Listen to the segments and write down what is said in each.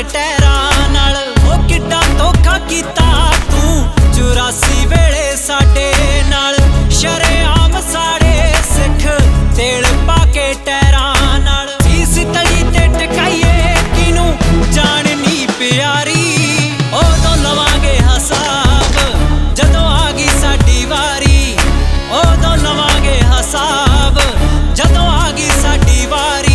ਟਹਿਰਾਂ ਨਾਲ। ਉਹ ਕਿੱਡਾ ਧੋਖਾ ਕੀਤਾ ਤੂੰ 84 ਵੇਲੇ ਸਾਡੇ ਨਾਲ। ਸ਼ਰੇਆਮ ਸਾੜੇ ਸਿੱਖ ਤੇਲ ਪਾ ਕੇ ਟਹਿਰਾਂ ਨਾਲ। ਸੀਸ ਤਲੀ ਤੇ ਟਕਾਈਏ ਕਿਨੂੰ ਜਾਣ ਨੀ ਪਿਆਰੀ। ਉਦੋਂ ਲਵਾਂਗੇ ਹਿਸਾਬ ਜਦੋਂ ਆ ਗਈ ਸਾਡੀ ਵਾਰੀ। ਉਦੋਂ ਲਵਾਂਗੇ ਹਿਸਾਬ ਜਦੋਂ ਆ ਗਈ ਸਾਡੀ ਵਾਰੀ।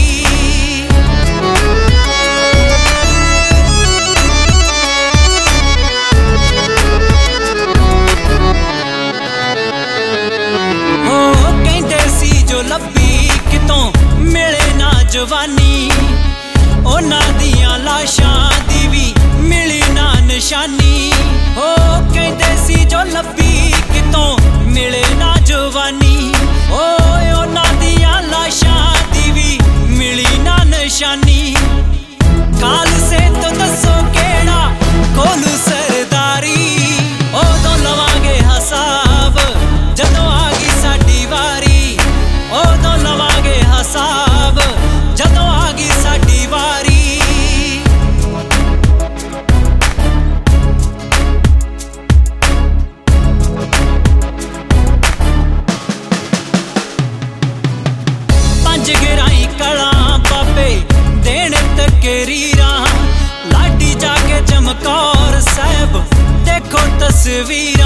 ਲੱਭੀ ਕਿਤੋਂ ਮਿਲੇ ਨਾ ਜਵਾਨੀ। ਉਹਨਾਂ ਦੀਆਂ ਲਾਸ਼ਾਂ ਦੀ ਵੀ ਮਿਲੀ ਨਾ ਨਿਸ਼ਾਨੀ। ਉਹ ਕਹਿੰਦੇ ਸੀ ਜੋ ਲੱਭੀ ਕਿਤੋਂ ਮਿਲੇ ਨਾ ਜਵਾਨੀ। ਓਏ ਉਹਨਾਂ ਦੀਆਂ ਲਾਸ਼ਾਂ ਦੀ ਵੀ ਮਿਲੀ ਨਾ ਨਿਸ਼ਾਨੀ। ਖਾਲਸੇ ਤੋਂ ਦੱਸੋ ਕਿਹੜਾ ਖੋਲੂ ਸਰਦਾਰੀ। ਉਦੋਂ ਲਵਾਂਗੇ ਹਿਸਾਬ ਜਦੋਂ ਆ ਗਈ ਸਾਡੀ ਵਾਰੀ। ਉਦੋਂ ਲਵਾਂਗੇ ਹਿਸਾਬ ਜਦੋਂ ਆ ਗਈ ਸਾਡੀ ਵਾਰੀ। ਪੰਜ ਗਹਿਰਾਈ ਕਲਾਂ ਬਾਬੇ ਦੇਣ ਤਕਰੀਰਾਂ। ਲਾਡੀ ਜਾ ਕੇ ਚਮਕੌਰ ਸਾਹਿਬ ਦੇਖੋ ਤਸਵੀਰਾਂ।